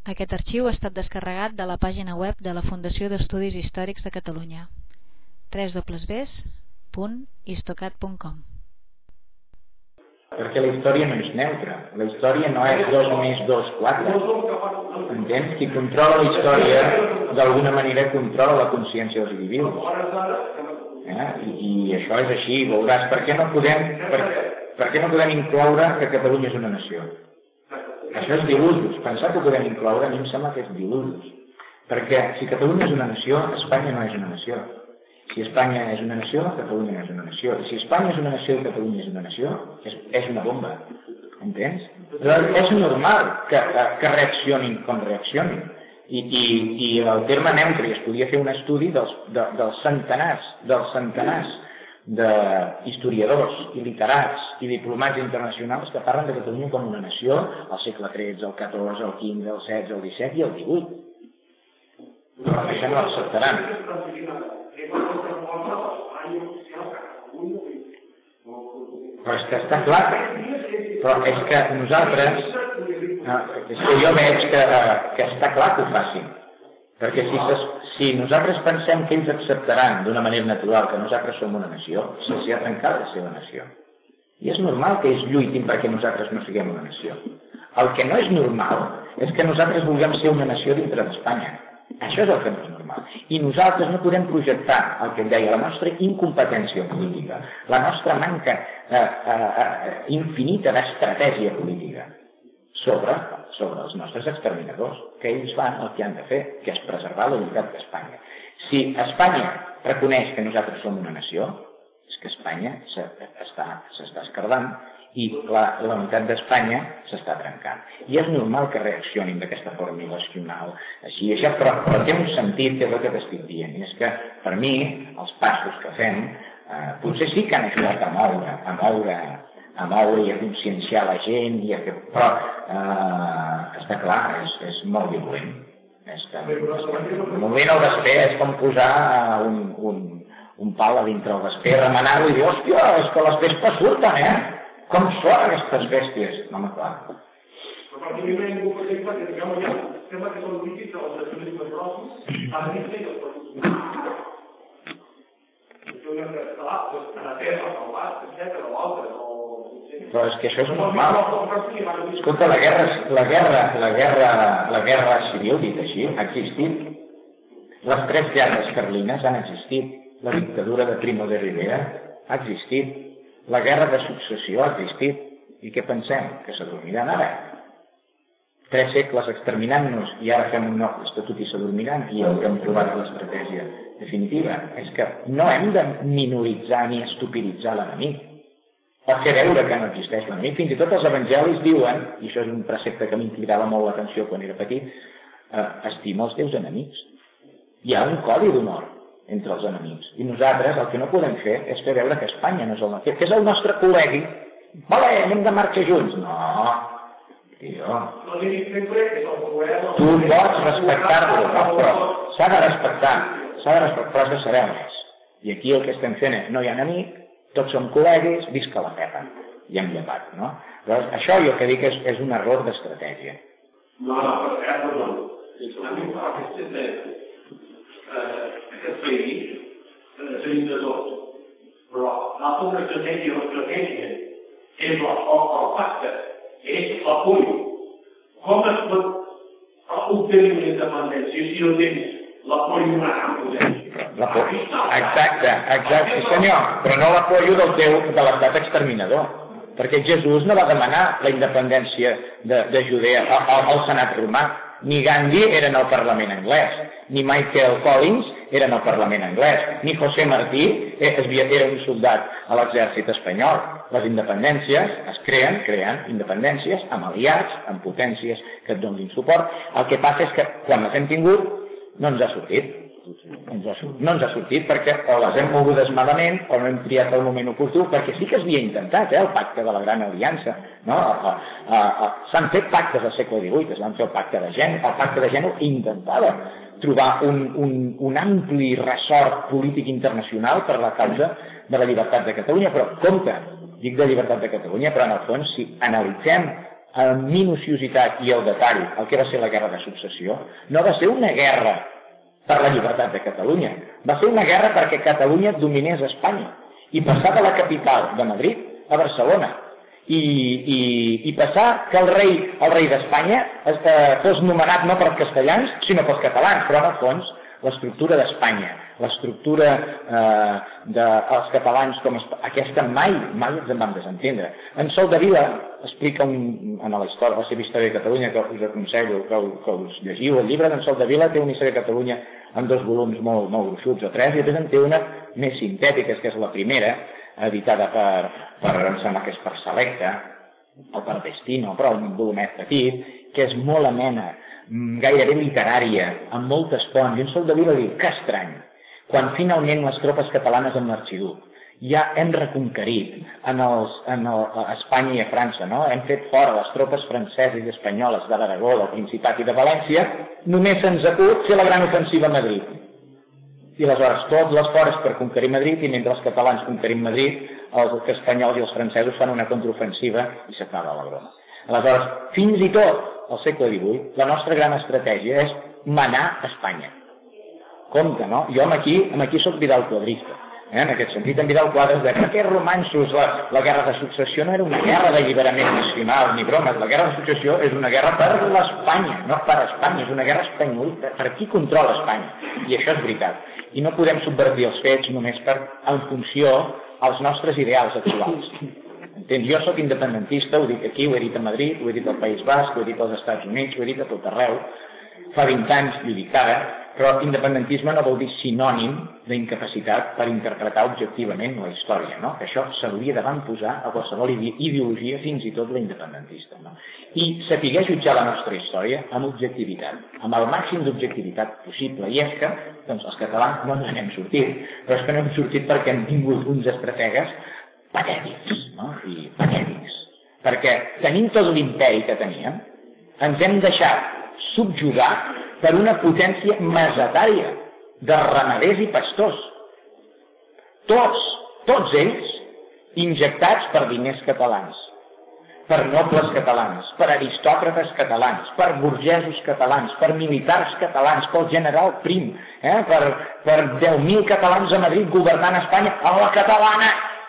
Aquest arxiu ha estat descarregat de la pàgina web de la Fundació d'Estudis Històrics de Catalunya, www.histocat.com. Perquè la història no és neutra, la història no és 2 més 2, 4. Entens? Qui controla la història, d'alguna manera controla la consciència dels individus. I això és així, veuràs. Per què no podem incloure que Catalunya és una nació? Això és d'il·lusos. Pensar que ho podem incloure a mi em sembla que és d'il·lusos. Perquè si Catalunya és una nació, Espanya no és una nació. Si Espanya és una nació, Catalunya no és una nació. I si Espanya és una nació i Catalunya és una nació, és una bomba. Entens? És normal que reaccionin com reaccionin. I el terme neutre, es podia fer un estudi dels centenars d'historiadors i literats i diplomats internacionals que parlen de Catalunya com una nació al segle XIII, el XIV, el XV, el XVI, el XVII i el XVIII. Però això no ho acceptaran. Però és que està clar. Però és que nosaltres... És que jo veig que està clar que ho facin. Perquè si nosaltres pensem que ells acceptaran d'una manera natural que nosaltres som una nació, se'ls ha trencat la seva nació. I és normal que ells lluitin perquè nosaltres no siguem una nació. El que no és normal és que nosaltres vulguem ser una nació dintre d'Espanya. Això és el que no és normal. I nosaltres no podem projectar el que em deia, la nostra incompetència política, la nostra manca infinita d'estratègia política sobre els nostres exterminadors, que ells fan el que han de fer, que és preservar la unitat d'Espanya. Si Espanya reconeix que nosaltres som una nació, és que Espanya s'està esquerdant i la unitat d'Espanya s'està trencant. I és normal que reaccionin d'aquesta forma irracional, així, però té un sentit, que és el que t'estic dient, i és que, per mi, els passos que fem, potser sí que han ajudat a moure i a conscienciar la gent, però està clar, és molt violent. Movent el vesper és com posar un pal a dintre el vesper, remenar-lo i dir, hòstia, és que les vespes surten, Com són aquestes bèsties? No, home, clar. Però per mi ningú, per exemple, que diguem ja, sembla que són líquids de les nacionalismes grossos, a la vista i els partits. A la terra, al bas, etc., o l'altre, però és que això és normal. Escolta, la guerra civil, dit així, ha existit. Les 3 guerres carlines han existit. La dictadura de Primo de Rivera ha existit. La guerra de successió ha existit. I què pensem? Que s'adormiran ara. 3 segles exterminant-nos i ara fem un nou estatut i s'adormiran i hem trobat l'estratègia definitiva. És que no hem de minoritzar ni estupiditzar l'enemic. O fer veure que no existeix l'enemic. Fins i tot els evangelis diuen, i això és un precepte que a mi em cridava molt l'atenció quan era petit, estima els teus enemics. Hi ha un codi d'honor entre els enemics. I nosaltres el que no podem fer és fer veure que Espanya no és el nostre, que és el nostre col·legui. Vale, anem de marxa junts. No, tio. Tu pots respectar-lo, però s'ha de respectar, però has de saber més. I aquí el que estem fent és, no hi ha enemic, tots som col·legues, visca la terra. I hem llevat, no? Però això jo que dic és un error d'estratègia. No, però a mi aquest país tenim de tot. Però l'altra estratègia és el pacte, és l'apoll. Com es pot obtenir una independència si no tens l'apoll d'una gran potència? Exacte, senyor, però no l'apoyo de l'estat exterminador, perquè Jesús no va demanar la independència de Judea al Senat romà, ni Gandhi era en el Parlament anglès, ni Michael Collins era en el Parlament anglès, ni José Martí era un soldat a l'exèrcit espanyol. Les independències es creen independències amb aliats, amb potències que et donin suport. El que passa és que quan les hem tingut no ens ha sortit. No ens ha sortit perquè o les hem mogudes malament o no hem triat el moment oportú, perquè sí que s'havia intentat el pacte de la Gran Aliança, no? S'han fet pactes al segle XVIII, es van fer el pacte de Gènova. El pacte de Gènova intentava trobar un ampli ressort polític internacional per la causa de la llibertat de Catalunya, però compte, dic de llibertat de Catalunya, però en el fons si analitzem amb minuciositat i el detall el que va ser la guerra de successió, no va ser una guerra per la llibertat de Catalunya, va ser una guerra perquè Catalunya dominés Espanya i passar de la capital de Madrid a Barcelona i passar que el rei d'Espanya fos nomenat no pels castellans sinó pels catalans, però en el fons l'estructura d'Espanya, l'estructura dels catalans com aquesta mai ens en vam desentendre. En Soldevila explica en la història, la seva història de Catalunya, que us aconsello que us llegiu. El llibre d'en Soldevila té una història de Catalunya en 2 volums molt gruixuts o 3, i després en té una més sintètica, que és la primera, editada em sembla que és per Selecta o per Destino, però un volumet petit, que és molt amena, gairebé literària, amb moltes fonts. I en Soldevila diu, que estrany, quan finalment les tropes catalanes en l'arxiduc ja hem reconquerit a Espanya i a França, no? Hem fet fora les tropes franceses i espanyoles de l'Aragó, del Principat i de València, només se'ns acut fer la gran ofensiva a Madrid. I aleshores tots les fores per conquerir Madrid, i mentre els catalans conquerim Madrid, els espanyols i els francesos fan una contraofensiva i s'acaba la broma. Aleshores, fins i tot al segle XVIII, la nostra gran estratègia és manar Espanya. Compte, no? Jo aquí soc Vidal Quadrista. En aquest sentit, en Vidal Quadres deia que aquests romanços, la guerra de successió no era una guerra d'alliberament nacional ni bromes, la guerra de successió és una guerra per l'Espanya, no per Espanya, és una guerra espanyolista, per qui controla Espanya. I això és veritat. I no podem subvertir els fets només en funció als nostres ideals actuals. Entens? Jo soc independentista, ho dic aquí, ho he dit a Madrid, ho he dit al País Basc, ho he dit als Estats Units, ho he dit a tot arreu. Fa 20 anys ho dic ara, però independentisme no vol dir sinònim d'incapacitat per interpretar objectivament la història, no? Que això s'hauria d'avantposar a qualsevol ideologia, fins i tot la independentista, no? I saber jutjar la nostra història amb objectivitat, amb el màxim d'objectivitat possible. I és que, doncs, els catalans no ens n'hem sortit, però és que no hem sortit perquè hem tingut uns estrategues patètics, no? I patètics. Perquè tenim tot l'imperi que teníem, ens hem deixat subjugar per una potència mesetària de ramaders i pastors. Tots ells injectats per diners catalans, per nobles catalans, per aristòcrates catalans, per burgesos catalans, per militars catalans, pel general Prim, per 10.000 catalans a Madrid governant Espanya a la catalana,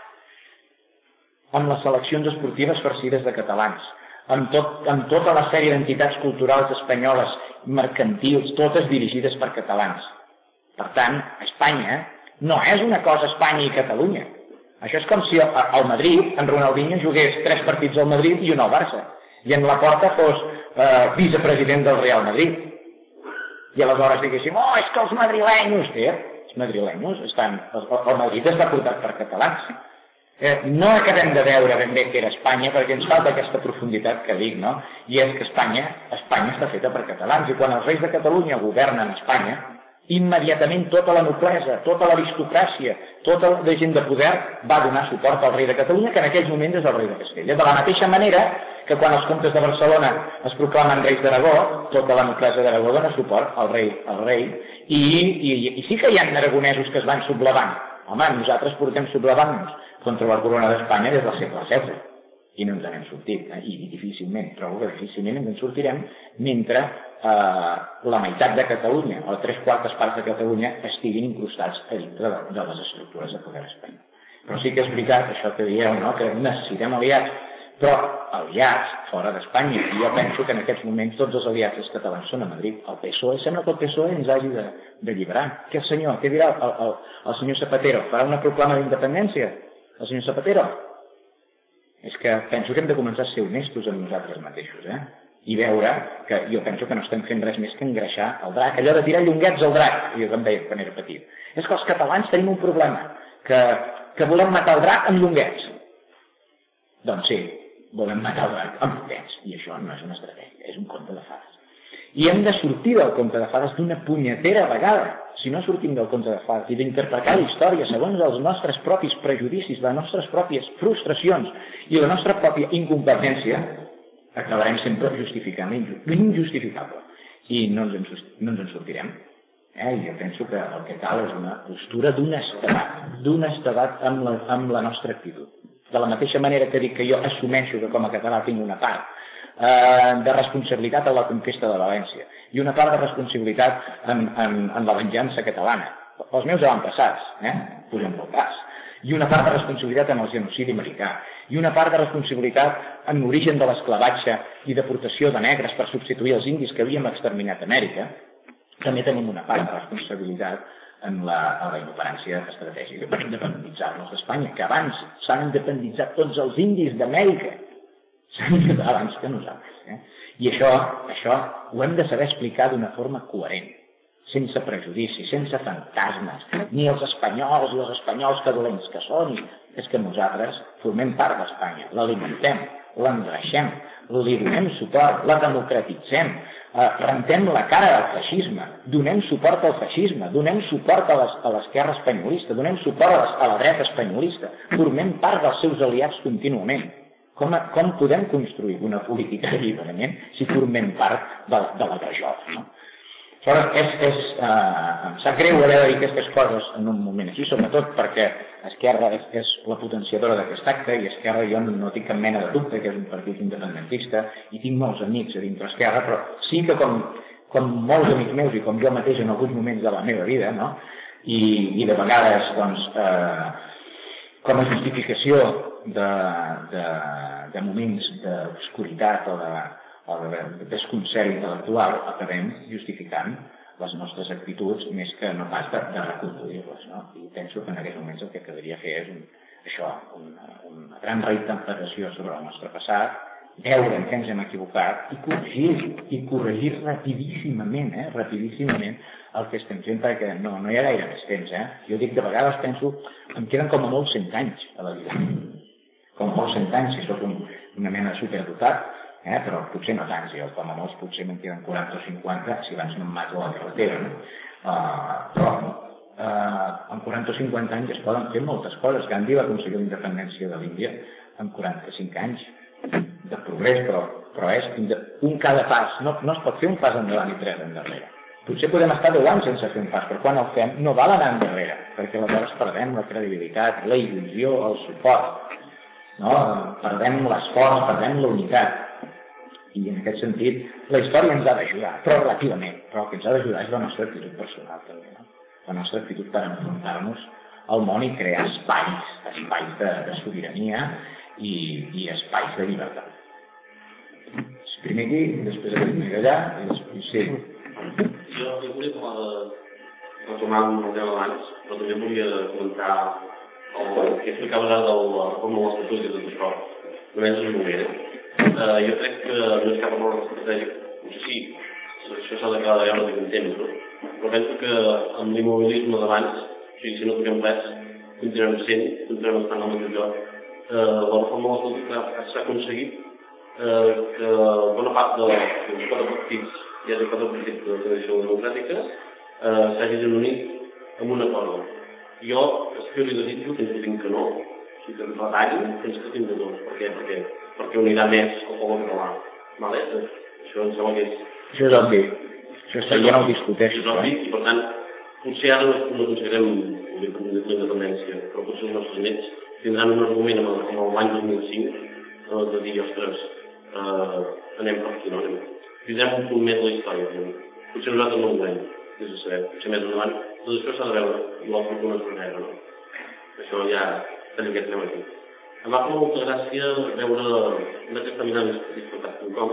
amb les seleccions esportives farcides de catalans, amb tota la sèrie d'entitats culturals espanyoles mercantils, totes dirigides per catalans. Per tant, Espanya no és una cosa Espanya i Catalunya. Això és com si al Madrid en Ronaldinho jugués 3 partits al Madrid i un al Barça, i en Laporta fos vicepresident del Real Madrid. I aleshores diguéssim, és que els madrilenyos, els madrilenyos el Madrid està portat per catalans. No acabem de veure ben bé què era Espanya, perquè ens falta aquesta profunditat que dic, no? I és que Espanya està feta per catalans, i quan els reis de Catalunya governen Espanya, immediatament tota la noblesa, tota l'aristocràcia, tota la gent de poder va donar suport al rei de Catalunya, que en aquells moments és el rei de Castella. De la mateixa manera que quan els comtes de Barcelona es proclamen reis d'Aragó, tota la noblesa d'Aragó dona suport al rei, i sí que hi ha aragonesos que es van sublevant. Home, nosaltres portem sublevant-nos contra la corona d'Espanya des del segle XVI, i no ens n'hem sortit, i difícilment, trobo que difícilment ens en sortirem mentre la meitat de Catalunya, o 3/4 parts de Catalunya, estiguin incrustats a dintre de les estructures de poder espanyol. Però sí que és veritat, això que dieu, no? Que necessitem aliats, però aliats fora d'Espanya, i jo penso que en aquests moments tots els aliats dels catalans són a Madrid. El PSOE, sembla que el PSOE ens hagi d'alliberar. Què dirà el senyor Zapatero? Farà una proclama d'independència? El senyor Zapatero? És que penso que hem de començar a ser honestos amb nosaltres mateixos, i veure que jo penso que no estem fent res més que engreixar el drac, allò de tirar llonguets al drac, jo em deia quan era petit. És que els catalans tenim un problema, que volem matar el drac amb llonguets. Doncs sí, volem matar el drac amb llonguets, i això no és una estratègia, és un conte de fades. I hem de sortir del conte de fades d'una punyetera vegada. Si no sortim del conte de fades i d'interpretar la història segons els nostres propis prejudicis, les nostres pròpies frustracions i la nostra pròpia incompetència, acabarem sempre justificant l'injustificable. I no ens en sortirem. Jo penso que el que cal és una postura d'honestedat amb la nostra actitud. De la mateixa manera que dic que jo assumeixo que com a català tinc una part de responsabilitat en la conquesta de València i una part de responsabilitat en la venjança catalana. Els meus avantpassats, posem pel cas. I una part de responsabilitat en el genocidi americà. I una part de responsabilitat en l'origen de l'esclavatge i deportació de negres per substituir els indis que havíem exterminat a Amèrica. També tenim una part de responsabilitat en la inoperància estratègica per independitzar-nos d'Espanya, que abans s'han independitzat tots els indis d'Amèrica, abans que nosaltres. I això ho hem de saber explicar d'una forma coherent, sense prejudicis, sense fantasmes, ni els espanyols que dolents que són. És que nosaltres formem part d'Espanya, l'alimentem, l'engreixem, li donem suport, la democratitzem, rentem la cara al feixisme, donem suport al feixisme, donem suport a l'esquerra espanyolista, donem suport a la dreta espanyolista, formem part dels seus aliats contínuament. Com podem construir una política d'alliberament si formem part de l'agressor? Aleshores, em sap greu haver de dir aquestes coses en un moment així, sobretot perquè Esquerra és la potenciadora d'aquest acte i Esquerra jo no tinc cap mena de dubte que és un partit independentista i tinc molts amics a dintre Esquerra, però sí que com molts amics meus i com jo mateix en alguns moments de la meva vida, i de vegades com a justificació de moments d'obscuritat o de desconcert intel·lectual acabem justificant les nostres actituds més que no pas de reconduir-les. I penso que en aquests moments el que caldria fer és una gran reinterpretació sobre el nostre passat, veure en què ens hem equivocat i corregir rapidíssimament el que estem fent, perquè no hi ha gaire més temps. Jo dic, de vegades penso, em queden com a molt 100 anys a la vida. Com a molt 100 anys, si soc una mena de superdotat, però potser no tants, com a molts potser me'n queden 40 o 50, si abans no em mato a la carretera. Però en 40 o 50 anys es poden fer moltes coses. Gandhi va aconseguir la independència de l'Índia en 45 anys de progrés, però és un cada pas. No es pot fer un pas endavant i 3 endarrere. Potser podem estar 10 anys sense fer un pas, però quan el fem no val anar endarrere, perquè aleshores perdem la credibilitat, la il·lusió, el suport, perdem l'esforç, perdem la unitat. I en aquest sentit, la història ens ha d'ajudar, però relativament. Però el que ens ha d'ajudar és la nostra actitud personal, també. La nostra actitud per enfrontar-nos al món i crear espais de sobirania i espais de llibertat. Primer aquí, després allà, i després sí. Jo volia parlar de retornar un tema abans, però també volia comentar el que explicaves ara de la reforma de l'Estatut i tot això. Només és un moment. Jo crec que no és cap error estratègic, potser sí, això s'ha de quedar de veure en temps, però penso que amb l'immobilisme d'abans, si no toquem res, continuem estant al mateix lloc. La reforma de l'Estatut s'ha aconseguit que bona part dels 4 partits, hi hagi 4 partits de tradició democràtica, s'hagin unit amb una cosa. Jo, és que li desitjo, fins que tinc que no, si que ens retallin, fins que tinc que no. Per què? Perquè unirà més el poble català. Això em sembla que és... Això és obvi. Això ja no ho discuteixo. És obvi, i per tant, potser ara no aconseguirem la independència, però potser els nostres nets tindran un argument amb l'any 2005 de dir, ostres, anem per aquí, no anem. Tindrem un punt més de la història. Potser nosaltres no ho volem, des de saber, potser més endavant. Tot això s'ha de veure, igual que una sorpresa, no? Això ja tenim aquest tema aquí. Em va fer molta gràcia veure d'aquesta mirada disfrutat.com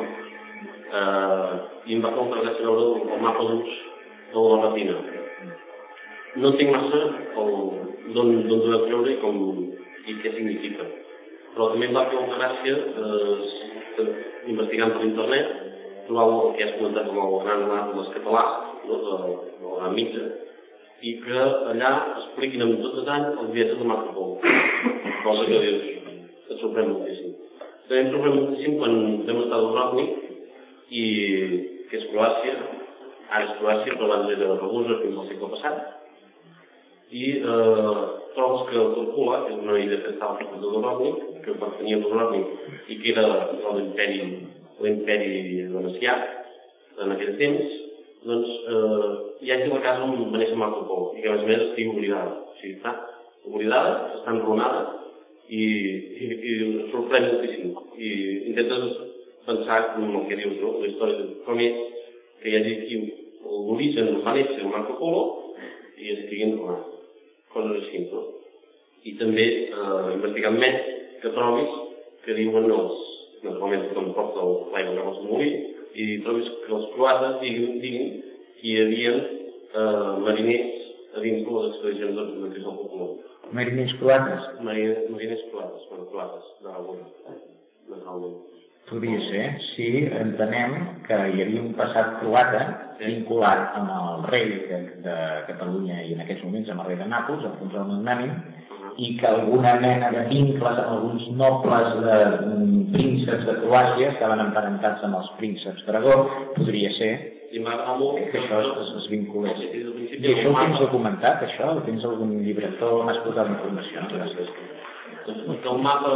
i em va fer molta gràcia veure el mapa d'ús de la retina. No entenc massa d'on ho deu treure i què significa, però també em va fer molta gràcia investigant per internet, trobar el que has comentat com el gran atles català, el gran mitjà, i que allà expliquin amb tot detall els viatges de Marco Polo, cosa que dius, et sorprèn moltíssim. També em sorprèn moltíssim quan vam estar a Dubrovnik, que és Croàcia, ara és Croàcia, però abans era Ragusa fins al segle passat, i trobes que Torkula, que és una illa que estava a de Dubrovnik, que pertanyia a Dubrovnik i que era l'imperi venecià en aquell temps, doncs hi ha la casa on va néixer Marco Polo i que a més estigui oblidada. O sigui, està oblidada, està enrunada i sorprèn moltíssim. I intentes pensar en el que dius, no? La història, com és que hi hagi aquí l'origen va néixer el Marco Polo i es estiguin coses així, no? I també investigant més que trobis que diuen naturalment que em porta l'aigua que vas morir i trobis que els croates diguin que hi havia mariners a dins de les expedicions de Cristóbal Colom. Mariners croates? Mariners croates, croates de la Bona, naturalment. Podria ser, sí, entenem que hi havia un passat croata vinculat amb el rei de Catalunya i en aquests moments amb el rei de Nàpols, Alfons el Magnànim, i que alguna mena de vincles amb alguns nobles de prínceps de Croàcia estaven emparentats amb els prínceps d'Aragó, podria ser que això es vinculés. I això ho tens documentat, això? Tens algun llibretó? M'has posat informació? Gràcies. Que el mapa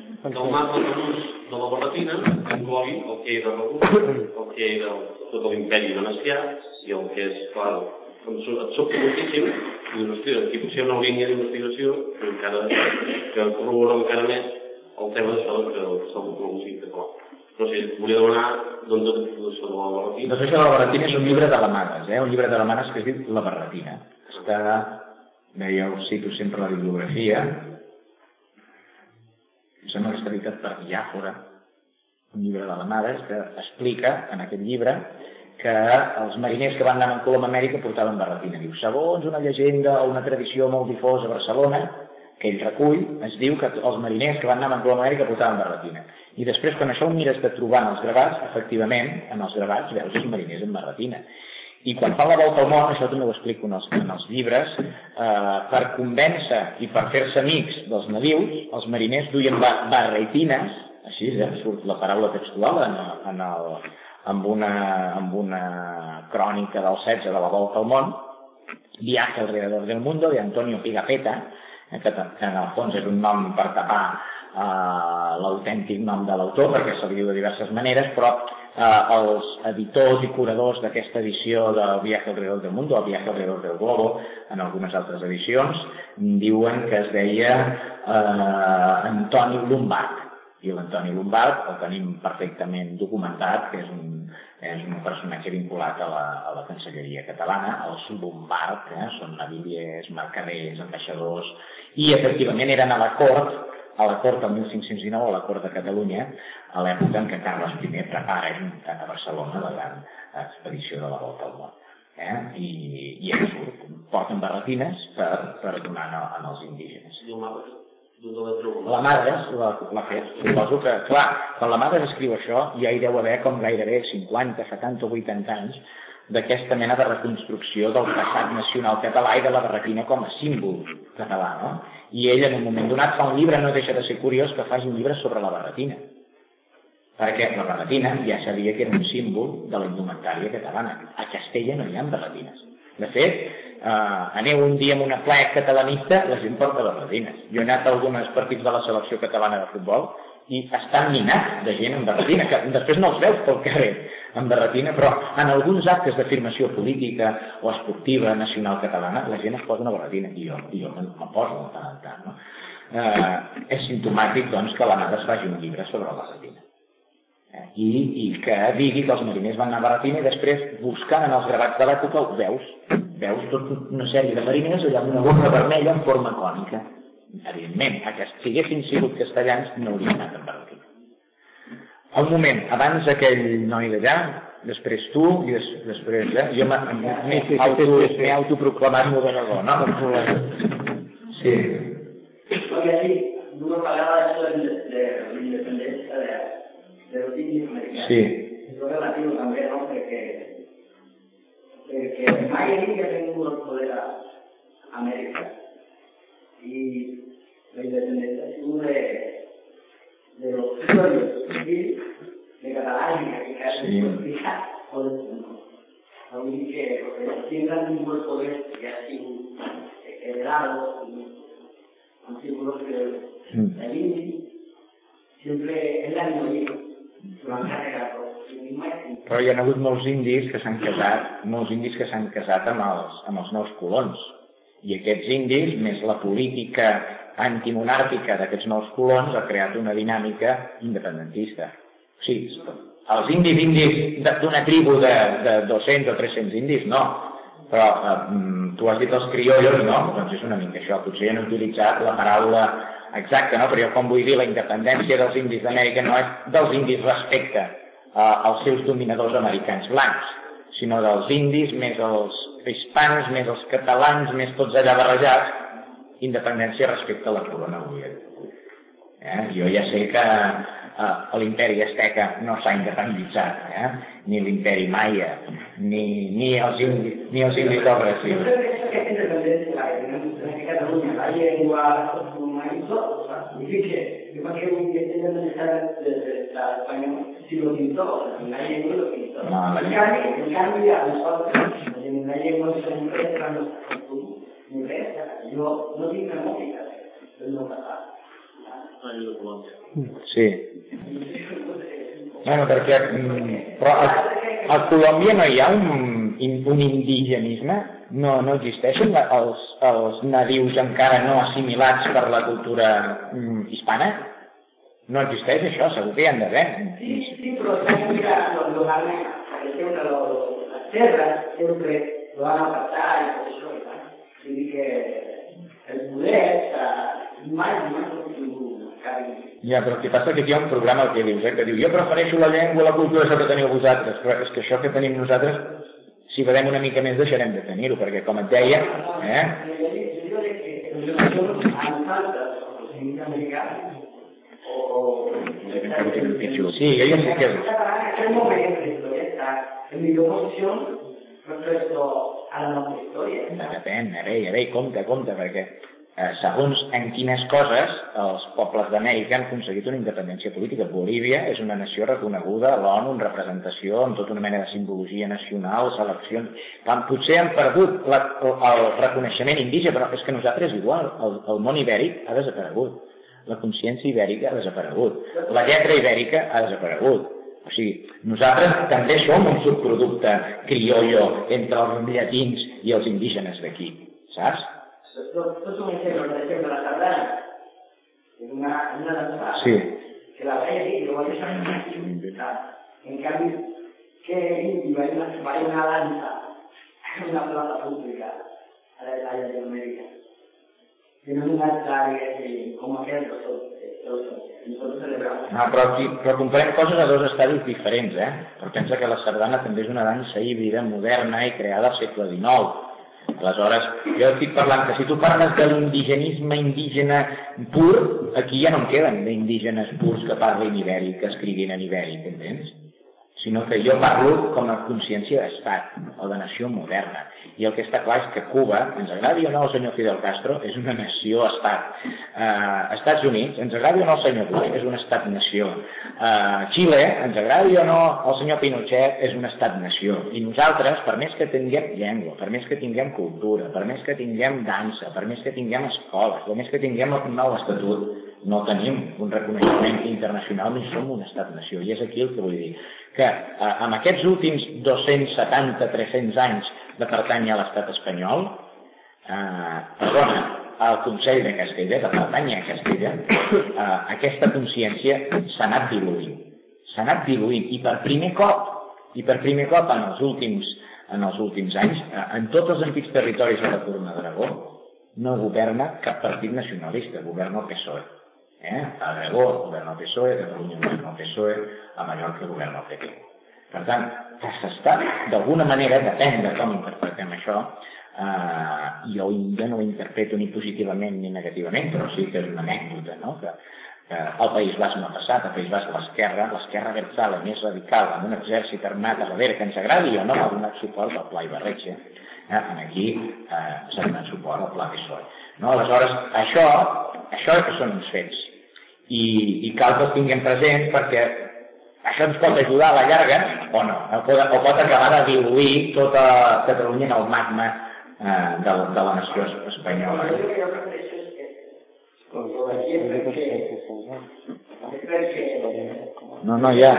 de la Barretina inclogui el que era el que era tot l'imperi venecià i el que és, clar, et sobta moltíssim i dius, hòstia, aquí potser hi ha una línia d'investigació que corrobora encara més el tema d'això que està molt músic català. No sé, volia demanar d'on tot això de la Barretina. Doncs això de la Barretina és un llibre de l'Amades, un llibre de l'Amades que es diu La Barretina. Està, jo cito sempre la bibliografia, em sembla que està editat per Diàfora, un llibre de l'Amades que explica en aquest llibre que els mariners que van anar amb Colom a Amèrica portaven barretina. Diu, segons una llegenda o una tradició molt difosa a Barcelona, que ell recull, es diu que els mariners que van anar amb Colom a Amèrica portaven barretina. I després, quan això ho mires de trobar en els gravats, efectivament, en els gravats veus els mariners amb barretina. I quan fan la volta al món, això també ho explico en els llibres, per convèncer i per fer-se amics dels nadius, els mariners duien barretines, així surt la paraula textual amb una crònica del 16 de la volta al món, Viaje alrededor del mundo, de Antonio Pigafetta, que en el fons és un nom per tapar l'autèntic nom de l'autor, perquè se li diu de diverses maneres, però els editors i curadors d'aquesta edició del Viaje alrededor del mundo, el Viaje alrededor del globo, en algunes altres edicions, diuen que es deia Antoni Lombard. I l'Antoni Lombard el tenim perfectament documentat, que és un personatge vinculat a la cancelleria catalana, els Lombard, són naviliers, mercaders, ambaixadors, i efectivament eren a la cort del 1519, a la cort de Catalunya, a l'època en què Carles I prepara a Barcelona la gran expedició de la volta al món. I ells porten barretines per donar als indígenes. L'Amades l'ha fet. Suposo que, clar, quan l'Amades escriu això, ja hi deu haver com gairebé 50, 70 o 80 anys d'aquesta mena de reconstrucció del passat nacional català i de la barretina com a símbol català, no? I ell, en un moment donat, fa un llibre, no deixa de ser curiós que faci un llibre sobre la barretina. Perquè la barretina ja sabia que era un símbol de la indumentària catalana. A Castella no hi ha barretines. De fet, aneu un dia amb una plec catalanista, la gent porta barretines. Jo he anat a alguns partits de la selecció catalana de futbol i estan minats de gent amb barretina, que després no els veus pel carrer amb barretina, però en alguns actes d'afirmació política o esportiva nacional catalana la gent es posa una barretina, i jo me'n poso de tant en tant, no? És simptomàtic, doncs, que l'Amades faci un llibre sobre la barretina. I que digui que els mariners van anar a barretina i després, buscant en els gravats de l'època, veus tota una sèrie de mariners allà amb una gorra vermella en forma cònica. Evidentment, si haguessin sigut castellans no haurien anat amb barretina. Un moment, abans aquell noi d'allà, després tu i després jo m'he autoproclamat moderador, no? Sí. Porque así, uno pagaba eso de la independencia de los indios americanos. Sí. Es relativo también, ¿no? Porque hay que tenga un poder a América. Y la independencia es uno de los pueblos de Cataluña, que casi no explica o de mundo. Así que tienen un poder que ha sido heredado han sido los que el índice siempre es la minoría. Però hi ha hagut molts indis que s'han casat amb els nous colons. I aquests indis, més la política antimonàrquica d'aquests nous colons, ha creat una dinàmica independentista. O sigui, els indis d'una tribu de 200 o 300 indis, no. Però tu has dit els criollos, no? Doncs és una mica això. Potser han utilitzat la paraula exacta, no? Però jo com vull dir, la independència dels indis d'Amèrica no és dels indis respecte als seus dominadors americans blancs, sinó dels indis, més els hispans, més els catalans, més tots allà barrejats, independència respecte a la corona orient. Jo ja sé que l'imperi azteca no s'ha independitzat, ni l'imperi maia, ni els indis del Brasil. Yo creo que aquesta independència de Catalunya, la llengua, i tot, i fíjate, yo creo que esta independencia de l'espanyol, si lo pintó, la llengua lo pintó. En canvi, a nosaltres, en la llengua sempre ni res, jo no tinc memòria del meu passat. Sí. Bueno, perquè però a Colòmbia no hi ha un indigenisme? No existeixen els nadius encara no assimilats per la cultura hispana? No existeix això, segur que hi han d'haver. Sí, però mira, lo van a siempre las tierras siempre lo van a apartar y por eso, así que el poder mai no ja, però el que passa que aquí hi ha un problema el que dius, que diu jo prefereixo la llengua, la cultura, això que teniu vosaltres, però és que això que tenim nosaltres, si vedem una mica més deixarem de tenir-ho, perquè com et deia... Sí, jo ja sé que... En millor posició respecte a la nostra història. Depèn, a veure, compte, perquè segons en quines coses els pobles d'Amèrica han aconseguit una independència política. Bolívia és una nació reconeguda a l'ONU, en representació, amb tota una mena de simbologia nacional, seleccions... Potser han perdut el reconeixement indígena, però és que nosaltres igual, el món ibèric ha desaparegut, la consciència ibèrica ha desaparegut, la lletra ibèrica ha desaparegut. O sigui, nosaltres també som un subproducte criollo entre els llatins i els indígenes d'aquí, saps? Esto es un ejemplo, por ejemplo, la sardana, es una danza, sí. Que la veis aquí, lo vais a saber. En cambio, que indio hay una danza en una plaza pública a la de Latinoamérica. Que no es una área como aquel nosotros celebramos. Però comparem coses a dos estadis diferents, Però pensa que la sardana també és una dansa híbrida, moderna i creada al segle XIX. Aleshores, jo estic parlant que si tu parles de l'indigenisme indígena pur, aquí ja no en queden d'indígenes purs que parlin ibèric, que escriguin en ibèric, entens? Sinó que jo parlo com a consciència d'estat, o de nació moderna. I el que està clar és que Cuba, ens agradi o no el senyor Fidel Castro, és una nació-estat. Estats Units, ens agradi o no el senyor Bush, és un estat-nació. Xile, ens agradi o no el senyor Pinochet, és un estat-nació. I nosaltres, per més que tinguem llengua, per més que tinguem cultura, per més que tinguem dansa, per més que tinguem escoles, per més que tinguem un nou estatut, no tenim un reconeixement internacional ni som un estat-nació. I és aquí el que vull dir. Que amb aquests últims 270-300 anys de pertànyer a l'estat espanyol, al Consell de Castella, de pertànyer a Castella, aquesta consciència s'ha anat diluint. S'ha anat diluint i per primer cop en els últims anys, en tots els antics territoris de la Corona d'Aragó, no governa cap partit nacionalista, governa el PSOE. A Aragó governa el PSOE, a Catalunya governa el PSOE, a Mallorca governa el PP. Per tant, s'està, d'alguna manera, depèn de com interpretem això, jo no ho interpreto ni positivament ni negativament, però sí que és una anècdota, no? Que al País Basc no ha passat, al País Basc l'esquerra abertzale més radical, amb un exèrcit armat a darrere, que ens agradi o no, ha donat suport al Pla Ibarretxe. Aquí s'ha donat suport al Pla PSOE. Aleshores, això que són uns fets. I cal que els tinguem presents perquè això ens pot ajudar a la llarga o no, o pot acabar de diluir tota Catalunya en el magma de la nació espanyola. No, ja.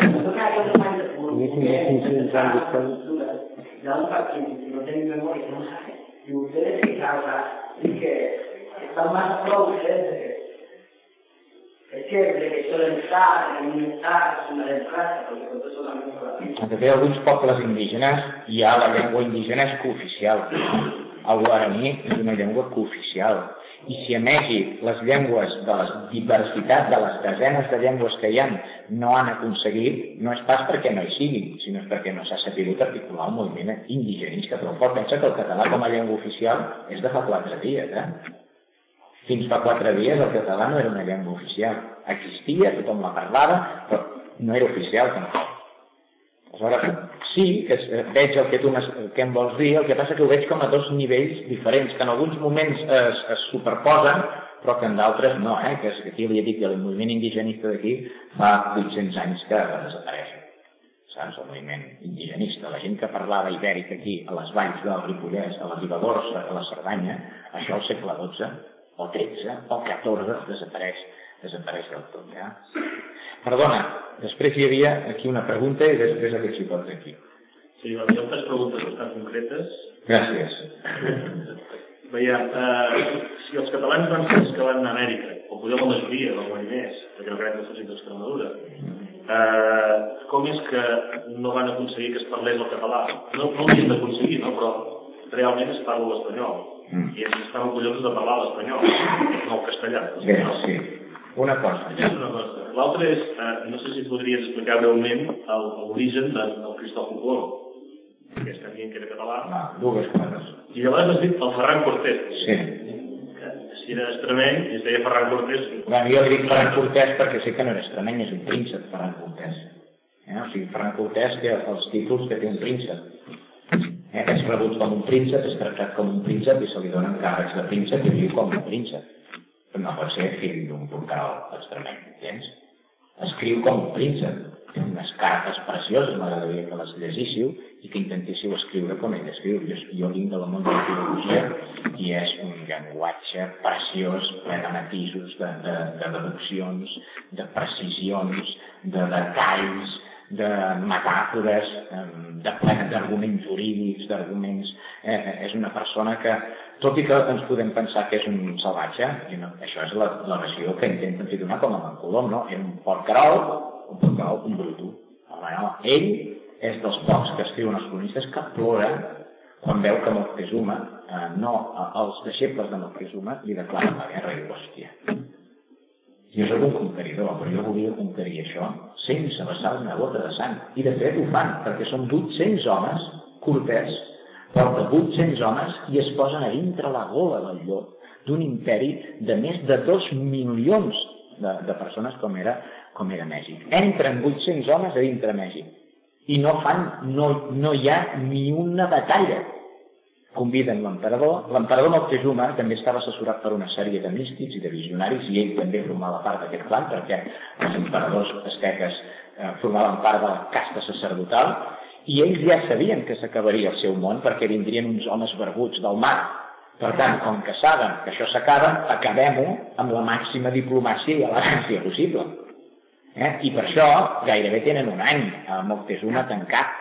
Y ustedes fijaron que están más próximos Es siempre que suelen estar en un estado, en una democracia, porque con eso también por la vida. De fet, alguns pobles indígenes hi ha la llengua indígena és cooficial. El guaraní és una llengua cooficial. I si a Mèxic les llengües de la diversitat de les desenes de llengües que hi ha no han aconseguit, no és pas perquè no hi siguin, sinó perquè no s'ha sabut articular el moviment indigenista. Però el pensa que el català com a llengua oficial és de fa 4 dies, Fins fa 4 dies el català no era una llengua oficial. Existia, tothom la parlava, però no era oficial tampoc. Aleshores, sí que veig el que em vols dir, el que passa que ho veig com a 2 nivells diferents, que en alguns moments es superposen, però que en d'altres no, que aquí li he dit que el moviment indigenista d'aquí fa 800 anys que desapareix. Saps? El moviment indigenista, la gent que parlava ibèric aquí, a les valls del Ripollès, a la Ribagorça, a la Cerdanya, això al segle XII, o XIII, o XIV, desapareix del tot, Perdona, després hi havia aquí una pregunta i després aquest xicot d'aquí. Sí, hi ha 3 preguntes bastant concretes. Gràcies. Veiem, si els catalans van ser els que van a Amèrica, o potser la majoria, no guai més, perquè no crec que fossin d'Extremadura, com és que no van aconseguir que es parlés el català? No ho havien d'aconseguir, no? Però realment es parla l'espanyol. I ells estaven collons de parlar l'espanyol, no el castellà. Bé, sí. Una cosa. L'altra és, no sé si podries explicar breument l'origen del Cristòfol Colom, que estem dient que era català. 2 coses. I llavors has dit el Ferran Cortés. Sí. Que si era extremeny i es deia Ferran Cortés. Jo dic Ferran Cortés perquè sé que no era extremeny, és un príncep, Ferran Cortés. O sigui, Ferran Cortés té els títols que té un príncep. És rebut com un príncep, és tractat com un príncep i se li donen càrrecs de príncep i viu com un príncep. Però no pot ser fill d'un porcarol extremeny, entens? Escriu com un príncep. Té unes cartes precioses, m'agradaria que les llegíssiu i que intentéssiu escriure com ell escriu. Jo vinc de la món de la filologia i és un llenguatge preciós, ple de matisos, de deduccions, de precisions, de detalls, de metàfores, d'arguments jurídics, d'arguments... És una persona que, tot i que ens podem pensar que és un salvatge, això és la versió que intenten fer donar com a en Colom, no? Era un porcarol, un bruto. Ell és dels pocs que escriuen els cronistes que plora quan veu que Moctezuma, els deixebles de Moctezuma, li declaren la guerra i hòstia. Jo soc un conqueridor, però jo volia conquerir això sense vessar una gota de sang. I de fet ho fan, perquè són 800 homes, Cortés porta 800 homes i es posen a dintre la gola del llop d'un imperi de més de 2 milions de persones com era Mèxic. Entren 800 homes a dintre Mèxic i no hi ha ni una batalla. Conviden l'emperador Moctezuma també estava assessorat per una sèrie de místics i de visionaris i ell també formava part d'aquest clan perquè els emperadors asteques formaven part de la casta sacerdotal i ells ja sabien que s'acabaria el seu món perquè vindrien uns homes barbuts del mar. Per tant, com que saben que això s'acaba, acabem-ho amb la màxima diplomàcia i elegància possible. I per això gairebé tenen un any a Moctezuma tancat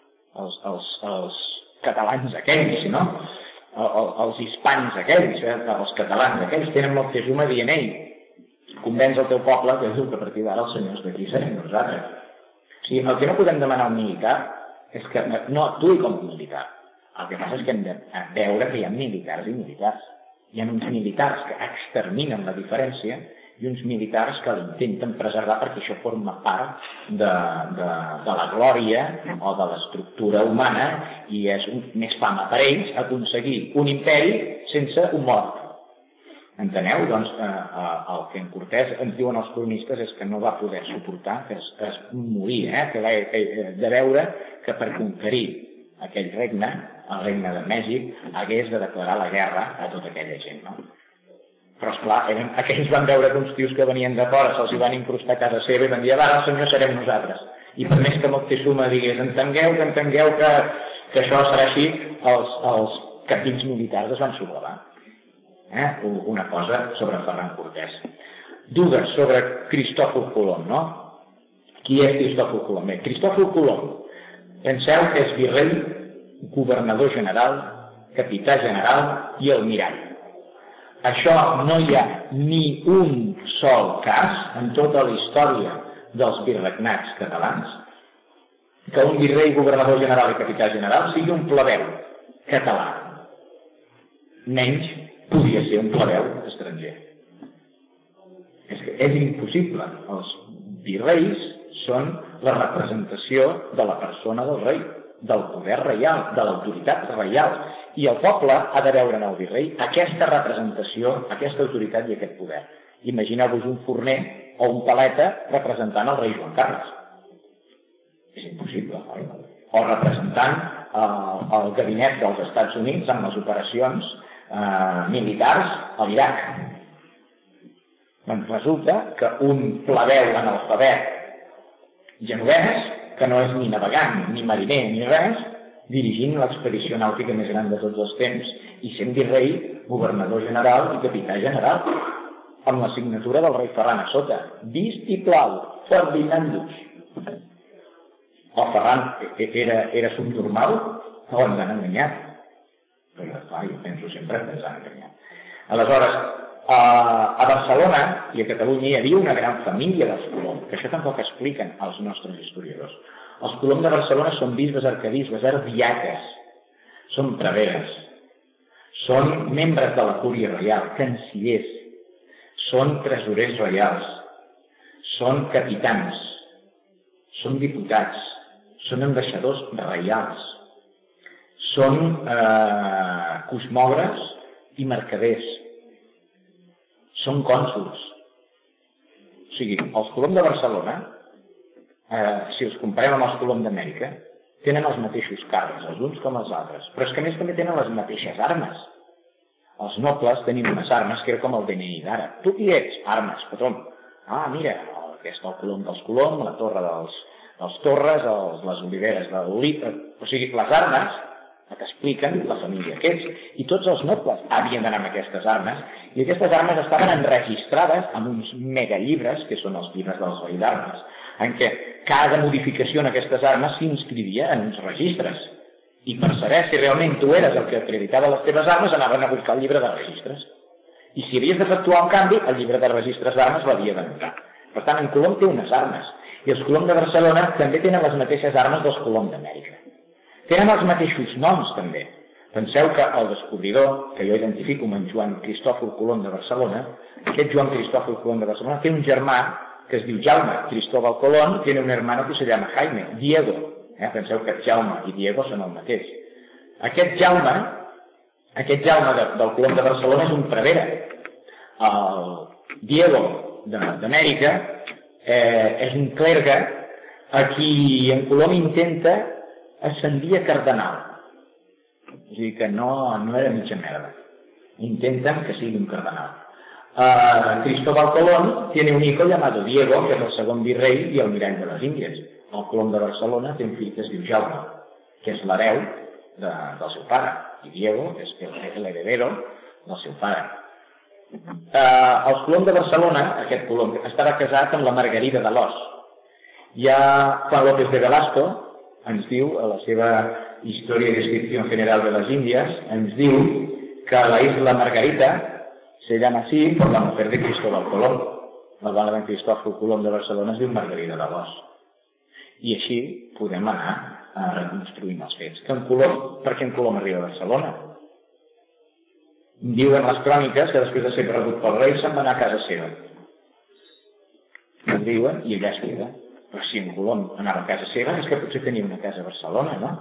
els catalans aquells, no? Els hispans aquells, els catalans aquells, tenen Moctezuma dient, convenç el teu poble que diu que a partir d'ara els senyors d'aquí serem nosaltres. O sigui, el que no podem demanar a un militar és que no actuï com un militar. El que passa és que hem de veure que hi ha militars i militars. Hi ha uns militars que exterminen la diferència i uns militars que l'intenten preservar perquè això forma part de la glòria o de l'estructura humana i és més fama per ells aconseguir un imperi sense un mort. Enteneu? Doncs el que en Cortés ens diuen els cronistes és que no va poder suportar, que es morir, de veure que per conquerir aquell regne, el regne de Mèxic, hagués de declarar la guerra a tota aquella gent, no? Però, esclar, aquells van veure que uns tios que venien de fora se'ls van incrustar a casa seva i van dir, ara el senyor serem nosaltres. I per més que Moctezuma digués, entengueu que això serà així, els capdills militars es van sublevar. Una cosa sobre Ferran Cortés. Dues sobre Cristòfol Colom, no? Qui és Cristòfol Colom? Bé, Cristòfol Colom, penseu que és virrei, governador general, capità general i almirall. Això no hi ha ni un sol cas en tota la història dels virregnats catalans que un virrei, governador general i capità general sigui un plebeu català. Menys podia ser un plebeu estranger. És que és impossible. Els virreis són la representació de la persona del rei, del poder reial, de l'autoritat reial. I el poble ha de veure en el virrei aquesta representació, aquesta autoritat i aquest poder. Imagineu-vos un forner o un paleta representant el rei Joan Carles. És impossible, oi? O representant el gabinet dels Estats Units en les operacions militars a l'Iraq. Doncs resulta que un plebeu analfabet genovès, que no és ni navegant, ni mariner, ni res, dirigint l'expedició nàutica més gran de tots els temps i sent virrei, governador general i capità general, amb la signatura del rei Ferran a sota. Vist i plau, Ferdinandus. El Ferran era subnormal o ens han enganyat? Perquè, clar, jo penso sempre que ens han enganyat. Aleshores, a Barcelona i a Catalunya hi havia una gran família dels Colom, que això tampoc expliquen els nostres historiadors. Els Colom de Barcelona són bisbes, arquebisbes, ardiaques, són preveres, són membres de la cúria reial, cancellers, són tresorers reials, són capitans, són diputats, són ambaixadors reials, són cosmògrafs i mercaders, són cònsols. O sigui, els Colom de Barcelona, si els comparem amb els Colom d'Amèrica, tenen els mateixos càrrecs, els uns com els altres, però és que a més també tenen les mateixes armes. Els nobles tenim unes armes que era com el DNI d'ara. Tu qui ets? Armes, patró. Ah, mira, aquest el Colom dels Colom, la torre dels Torres, les oliveres de l'Oliva. O sigui, les armes t'expliquen la família que ets. I tots els nobles havien d'anar amb aquestes armes, i aquestes armes estaven enregistrades en uns megallibres, que són els llibres dels veïns d'armes, en què cada modificació en aquestes armes s'inscrivia en uns registres. I per saber si realment tu eres el que acreditava les teves armes, anaven a buscar el llibre de registres. I si havies d'efectuar un canvi, el llibre de registres d'armes l'havia d'anotar. Per tant, en Colom té unes armes. I els Colom de Barcelona també tenen les mateixes armes dels Colom d'Amèrica. Tenen els mateixos noms, també. Penseu que el descobridor, que jo identifico amb en Joan Cristòfol Colom de Barcelona, aquest Joan Cristòfol Colom de Barcelona té un germà que es diu Jaume Cristóbal Colón, tiene un hermano que se llama Jaime, Diego. Penseu que Jaume i Diego són el mateix. Aquest Jaume del Colom de Barcelona és un prevere. El Diego d'Amèrica és un clergue a qui en Colom intenta ascendir a cardenal. O sigui que no era mitja merda. Intenten que sigui un cardenal. Cristóbal Colón tiene un hijo llamado Diego, que és el segon virrei i almirall de les Índies. El Colom de Barcelona té un fill que es diu Jaume, que és l'hereu del seu pare, i Diego és l'heredero del seu pare. El Colom de Barcelona, aquest Colom, estava casat amb la Margarida de l'Os. Ja Juan López de Velasco ens diu, a la seva Historia y Descripción General de las Indias, ens diu que la isla Margarita se llama así por la mujer de Cristóbal Colón. La dona de Cristófol Colom de Barcelona es diu Margarida de l'Os. I així podem anar reconstruint els fets. Per què en Colom arriba a Barcelona? Diuen les cròniques que després de ser perdut pel rei se'n va anar a casa seva. Ho diuen i allà es queda. Però si en Colom anava a casa seva és que potser tenia una casa a Barcelona, no?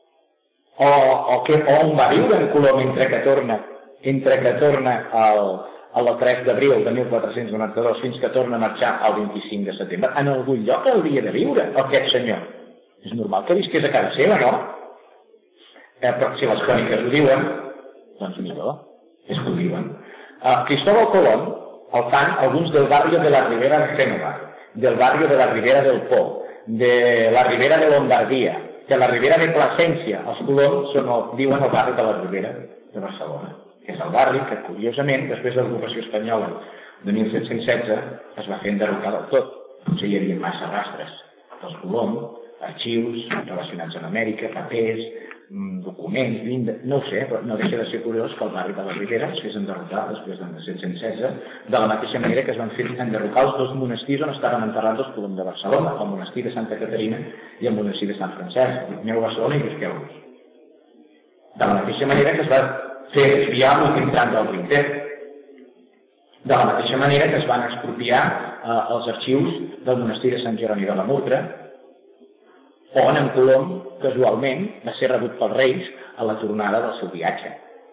O on va viure en Colom entre que torna el 3 d'abril de 1492 fins que torna a marxar el 25 de setembre. En algun lloc hauria de viure aquest senyor. És normal que visqués a casa seva, no? Però si les cròniques ho diuen, doncs millor, és que ho diuen. Cristóbal Colón el fan alguns del barrio de la Ribera de Génova, del barrio de la Ribera del Po, de la Ribera de Lombardía, de la Ribera de Plasència. Els Colom diuen el barri de la Ribera de Barcelona, que és el barri que, curiosament, després de l'ocupació espanyola de 1716, es va fer enderrocar del tot. Potser hi havia massa rastres dels Colom, arxius relacionats amb Amèrica, papers, documents, moments, 20, no ho sé, però no deixa de ser curiós que el barri de la Ribera es fes enderrocar després de 1716, de la mateixa manera que es van fer enderrocar els dos monestirs on estaven enterrats els Colom de Barcelona, el monestir de Santa Caterina i el monestir de Sant Francesc. Aneu a Barcelona i busqueu-los. De la mateixa manera que es va fer desviar l'últim tram del Rinter. De la mateixa manera que es van expropiar els arxius del monestir de Sant Jeroni de la Murtra, on en Colom, casualment, va ser rebut pels reis a la tornada del seu viatge.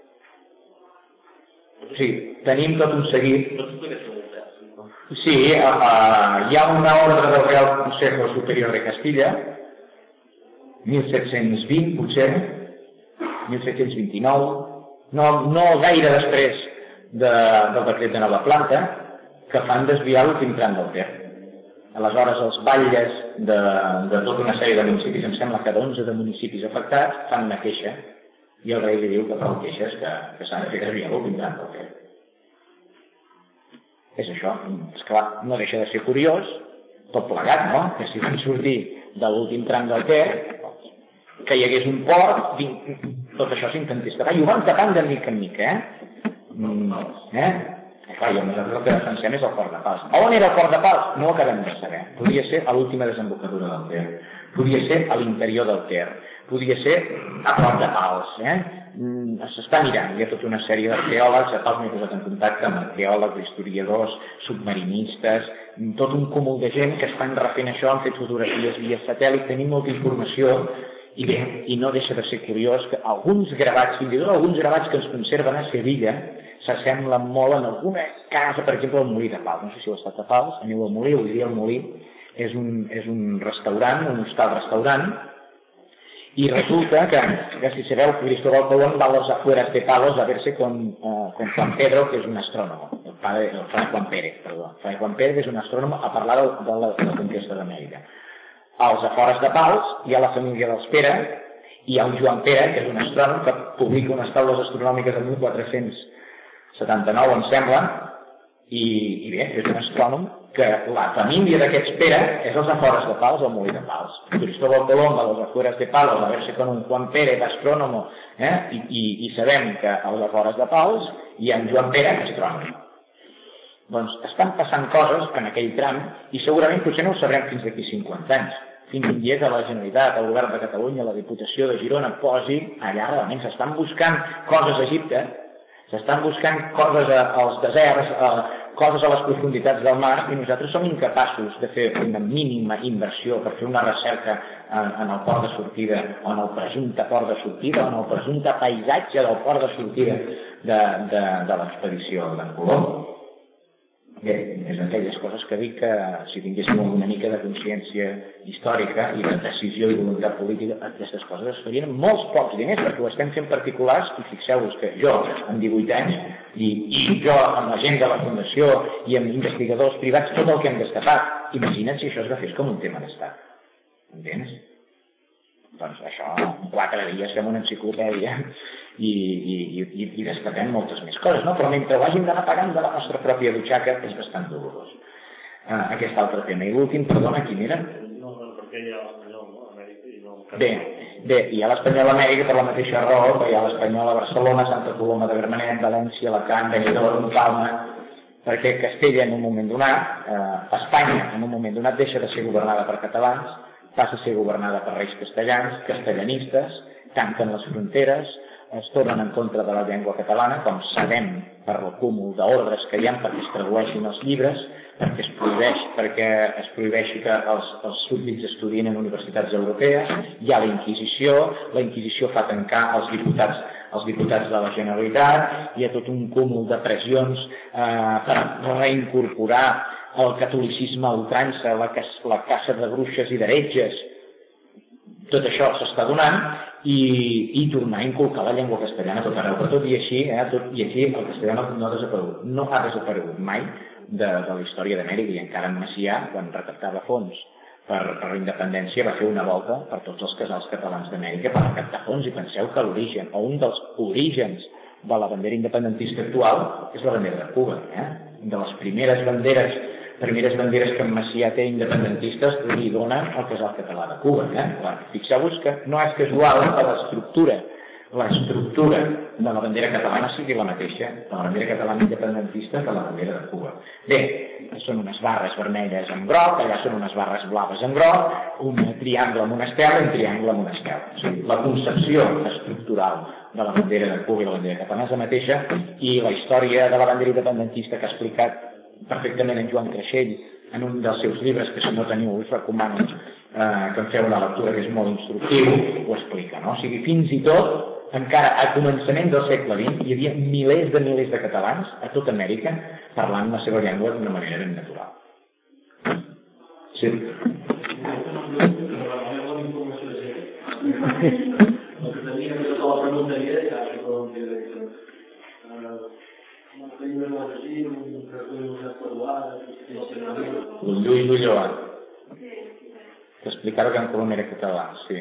O sigui, tenim tot un seguit... Sí, hi ha una ordre del Real Consejo Superior de Castilla, 1720, potser, 1729, no gaire després del decret de nova planta, que fan desviar l'últim tram del Ter. Aleshores, els batlles de tota una sèrie de municipis, em sembla que d'11 de municipis afectats, fan una queixa, i el rei li diu que prou queixes que s'ha de fer desviar l'últim tram del Ter. És això, esclar, no deixa de ser curiós, tot plegat, no?, que si van sortir de l'últim tram del Ter, que hi hagués un port, tot això s'intentés tapar, i ho van tapant de mica en mica, Clar, i nosaltres el que defensem és el Port de Pals. On era el Port de Pals? No ho acabem de saber. Podria ser a l'última desembocadura del Ter, podria ser a l'interior del Ter, podria ser a Port de Pals. S'està mirant, hi ha tota una sèrie d'arqueòlegs, a Pals m'he posat en contacte amb arqueòlegs, historiadors, submarinistes, tot un cúmul de gent que estan refent això, han fet fotografies via satèl·lit, tenim molta informació, i bé, i no deixa de ser curiós que alguns gravats, fins i tot alguns gravats que ens conserven a Sevilla, s'assemblen molt en alguna casa, per exemple, el Molí de Pals. No sé si heu estat a Pals, aneu al Molí, avui dia el Molí és un restaurant, un hostal-restaurant, y resulta que si sabeu, Cristóbal Colón va a las afueras de Palos a verse con Juan Pedro, que es un astrónomo, el padre Juan Pérez, perdó. Juan Pérez és un astrónomo a parlar de la conquesta d'Amèrica. Als afores de Pals hi ha la família dels Pere, i hi ha un Joan Pere, que és un astrònom, que publica unes taules astronòmiques del 1479, em sembla, i bé, és un astrònom que la família d'aquests Pere és als afores de Pals, al Molí de Pals. Cristóbal Colón va a los afueras de Palos a verse con un Juan Pérez, astrónomo, i sabem que als afores de Pals hi ha un Joan Pere, astrònom. Doncs estan passant coses en aquell tram i segurament potser no ho sabrem fins d'aquí 50 anys. Fins un dia que la Generalitat, el Govern de Catalunya, la Diputació de Girona posi allà realment, s'estan buscant coses a Egipte, s'estan buscant coses als deserts, coses a les profunditats del mar, i nosaltres som incapaços de fer una mínima inversió per fer una recerca en el port de sortida, o en el presumpte port de sortida, o en el presumpte paisatge del port de sortida de l'expedició d'en Colom. Bé, és d'aquelles coses que dic que si tinguéssim una mica de consciència històrica i de decisió i voluntat política, aquestes coses es farien amb molts pocs diners, perquè ho estem fent particulars, i fixeu-vos que jo, amb 18 anys, i jo amb la gent de la Fundació i amb investigadors privats, tot el que hem destapat, imagina't si això es agafés com un tema d'estat. Entens? Doncs això, en 4 dies fem una enciclopèdia i destapem moltes més coses, no? Però mentre ho hàgim d'anar pagant de la nostra pròpia butxaca és bastant dolorós. Aquest altre tema. I l'últim, perdona, quin era? No, perquè hi ha l'Espanyol, no? A Amèrica i no... Bé, hi ha l'Espanyol a Amèrica per la mateixa raó, que hi ha l'Espanyol a Barcelona, Santa Coloma de Gramenet, València, Alacant, Benidorm, Palma, perquè Castella en un moment donat, Espanya en un moment donat deixa de ser governada per catalans, passa a ser governada per reis castellans, castellanistes, tanquen les fronteres, es tornen en contra de la llengua catalana, com sabem per el cúmul d'ordres que hi ha perquè es tradueixin els llibres, perquè es prohibeixi que els súbdits estudien en universitats europees, hi ha la Inquisició fa tancar els diputats de la Generalitat, hi ha tot un cúmul de pressions per reincorporar el catolicisme a ultrança, la caça de bruixes i d'heretges. Tot això s'està donant i tornar a inculcar la llengua castellana tot arreu, però tot i així el castellà no ha desaparegut, no ha desaparegut mai de la història d'Amèrica, i encara en Macià, quan recaptava fons per la independència, va fer una volta per tots els casals catalans d'Amèrica per recaptar fons, i penseu que l'origen, o un dels orígens de la bandera independentista actual és la bandera de Cuba, de les primeres banderes que en Macià té independentistes li donen el casal català de Cuba. Fixeu-vos que no és casual que l'estructura l'estructura de la bandera catalana sigui la mateixa de la bandera catalana independentista que la bandera de Cuba. Bé, són unes barres vermelles en groc, allà són unes barres blaves en groc, un triangle amb una estela i un triangle amb una estela. O sigui, la concepció estructural de la bandera de Cuba i la bandera catalana és la mateixa, i la història de la bandera independentista que ha explicat perfectament en Joan Creixell en un dels seus llibres, que si no teniu us recomano que en feu una lectura que és molt instructiu, ho explica, no? O sigui, fins i tot encara a començament del segle XX hi havia milers de catalans a tota Amèrica parlant la seva llengua d'una manera ben natural. Sí. El que tenia que tota la preguntaria ja se poden dir un Lluís Ulloa que explicara que en Colom era català, sí.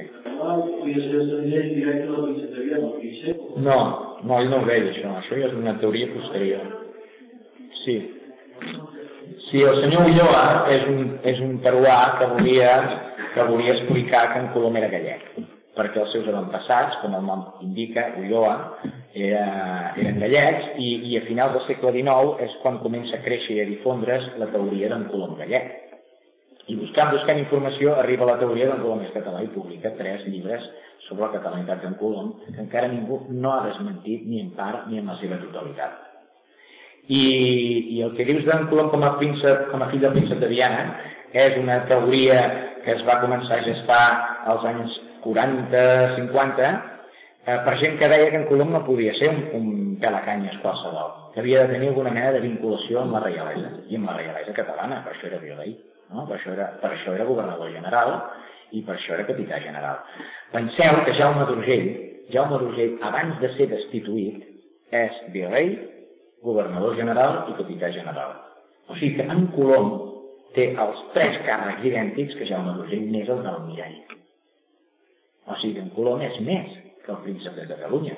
No, ell no ho deia, això ja és una teoria posterior. Sí. Sí, el senyor Ulloa és un peruà que volia explicar que en Colom era gallec, perquè els seus avantpassats, com el nom indica, Ulloa, eren gallecs, i a finals del segle XIX és quan comença a créixer i a difondre's la teoria d'en Colom gallec. I buscant informació arriba a la teoria d'en Colom és català i publica 3 llibres sobre la catalanitat d'en Colom, que encara ningú no ha desmentit ni en part ni en la seva totalitat. I el que dius d'en Colom com a fill del príncep de Viana és una teoria que es va començar a gestar als anys 40-50 per gent que deia que en Colom no podia ser un pelacanyes qualsevol, que havia de tenir alguna mena de vinculació amb la reialesa, i amb la reialesa catalana, per això era virrei, no? Per això era governador general i per això era capità general. Penseu que Jaume d'Urgell, abans de ser destituït, és virrei, governador general i capità general. O sigui que en Colom té els 3 càrrecs idèntics que Jaume d'Urgell, més el d'almirall. O sigui que en Colom és més que el príncep de Catalunya.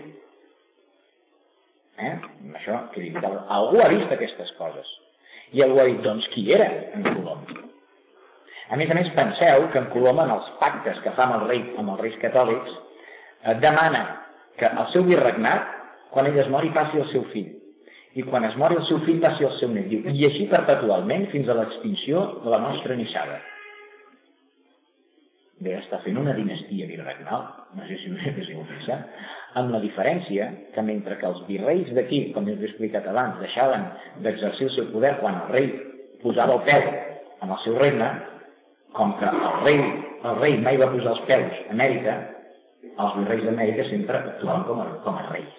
Això, que dic, algú ha vist aquestes coses. I algú ha dit, doncs, qui era en Colom? A més, penseu que en Colom, en els pactes que fa amb els reis catòlics, demana que el seu virregnat, quan ell es mori, passi al seu fill. I quan es mori el seu fill, passi al seu net. I així perpetualment fins a l'extinció de la nostra nissaga. Bé, està fent una dinastia virregnal, no sé si ho heu pensat, amb la diferència que mentre que els virreis d'aquí, com us he explicat abans, deixaven d'exercir el seu poder quan el rei posava el peu en el seu regne, com que el rei mai va posar els peus a Amèrica, els virreis d'Amèrica sempre actuaven com a reis.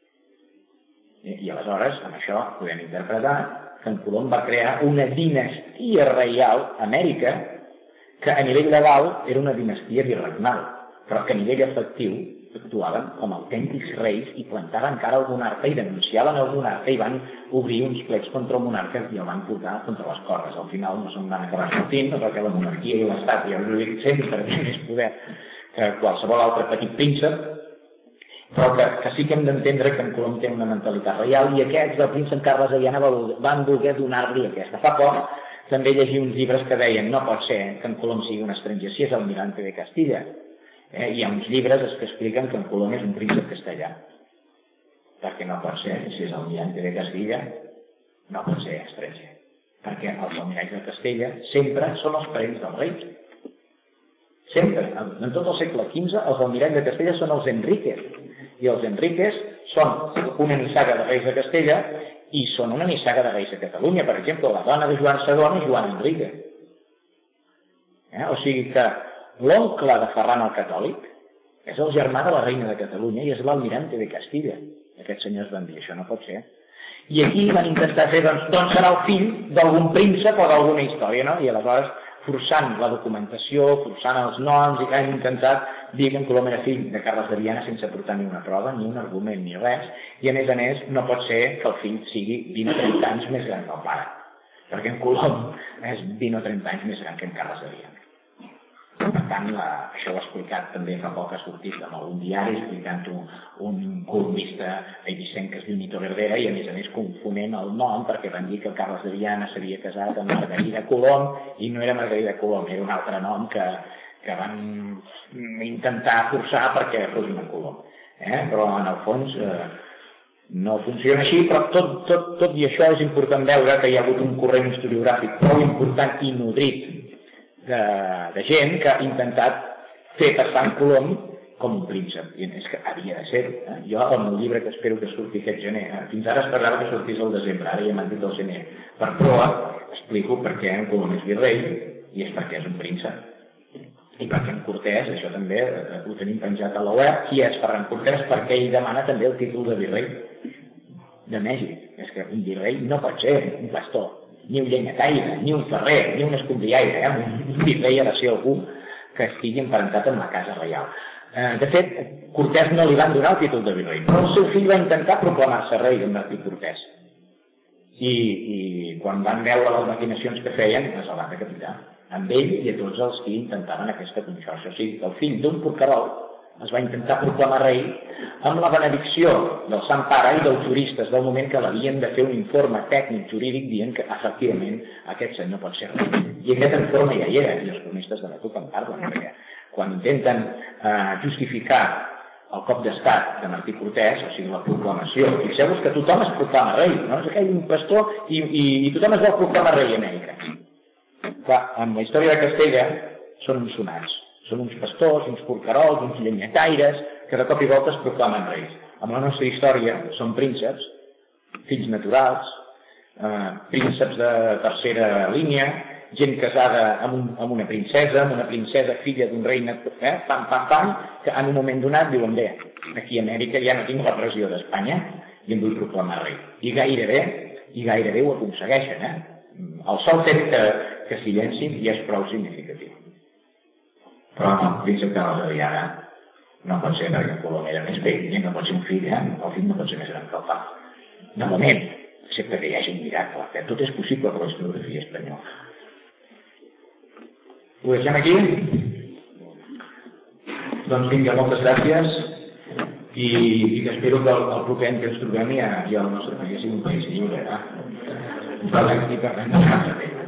I aleshores, amb això podem interpretar que en Colom va crear una dinastia reial a Amèrica que a nivell legal era una dinastia virregnal, però que a nivell efectiu actuaven com autèntics reis i plantaven cara al monarca i denunciaven el monarca i van obrir uns plecs contra el monarca i el van portar contra les cordes. Al final no se'n van acabar sortint, perquè la monarquia i l'estat ja ho dic sempre té més poder que qualsevol altre petit príncep, però que sí que hem d'entendre que en Colom té una mentalitat reial i aquests del príncep Carles de Viana van voler donar-li aquesta. Fa poc també llegia uns llibres que deien no pot ser que en Colom sigui un estranger si és almirante de Castilla. Hi ha uns llibres que expliquen que en Colom és un príncep castellà, perquè no pot ser, si és almirante de Castilla, no pot ser estranger, perquè els almiralls de Castella sempre són els parents dels reis. Sempre, en tot el segle XV, els almiralls de Castella són els Enríquez, i els Enríquez són una nissaga de reis de Castella i són una nissaga de reis de Catalunya. Per exemple, la dona de Joan II és Joan Enríquez. O sigui que l'oncle de Ferran el Catòlic és el germà de la reina de Catalunya i és l'almirante de Castilla. Aquests senyors van dir, això no pot ser. I aquí van intentar fer, doncs serà el fill d'algun príncep o d'alguna història, no? I aleshores, forçant la documentació, forçant els noms, i han intentat dir que en Colom era fill de Carles de Viana sense portar ni una prova, ni un argument, ni res, i a més no pot ser que el fill sigui 20 o 30 anys més gran que el pare, perquè en Colom és 20 o 30 anys més gran que en Carles de Viana. Per tant, això ho ha explicat també fa poc, ha sortit en algun diari explicant-ho un columnista eivissenc que es diu Nito Verdera i a més confonent el nom perquè van dir que Carles de Viana s'havia casat amb Margarida Colom i no era Margarida Colom, era un altre nom que van intentar forçar perquè fos una Colom. Però en el fons no funciona així, però tot i això és important veure que hi ha hagut un corrent historiogràfic prou important i nodrit de gent que ha intentat fer passar en Colom com un príncep, i és que havia de ser. Jo, el meu llibre, que espero que surti aquest gener, fins ara esperava que sortís el desembre, ara ja m'han dit el gener, per proa explico per què en Colom és virrei, i és perquè és un príncep. I perquè en Cortés, això també ho tenim penjat a la web, qui és Ferran Cortés, perquè ell demana també el títol de virrei de Mèxic. És que un virrei no pot ser un pastor, ni un llenyataire, ni un ferrer, ni un escombriaire. Un virrei ha de ser algú que estigui emparentat amb la casa reial. De fet, Cortés no li van donar el títol de virrei, però el seu fill va intentar proclamar-se rei, en Martí Cortés. I quan van veure les maquinacions que feien, es el van decapitar, amb ell i a tots els que intentaven aquesta conxorxa. O sigui, el fill d'un porquerol es va intentar proclamar rei amb la benedicció del Sant Pare i dels juristes del moment que l'havien de fer un informe tècnic jurídic dient que efectivament aquest senyor pot ser rei. I aquest informe ja hi era, i els cronistes de l'època en parlen, perquè quan intenten justificar el cop d'estat de Martí Cortés, o sigui, la proclamació, fixeu-vos que tothom es proclama rei, no? És aquell un pastor i tothom es vol proclamar rei a Amèrica. Clar, amb la història de Castella són uns sonats, són uns pastors, uns porquerols, uns llenyataires, que de cop i volta es proclamen reis. Amb la nostra història són prínceps, fills naturals, prínceps de tercera línia, gent casada amb una princesa filla d'un rei, que en un moment donat diuen, bé, aquí a Amèrica ja no tinc la pressió d'Espanya i em vull proclamar rei. I gairebé ho aconsegueixen. El sol fet que s'hi llencin ja és prou significatiu. Però no, el príncep Carles de Viana no pot ser perquè Colom era més vell, i no pot ser un fill, el fill no pot ser més gran que el pare. De moment, excepte que hi hagi un miracle, que tot és possible per la historiografia espanyola. Ho deixem aquí? Doncs vinga, moltes gràcies i que espero que el proper any que ens trobem ja el nostre país sigui un país lliure. Parlem aquí, parlem de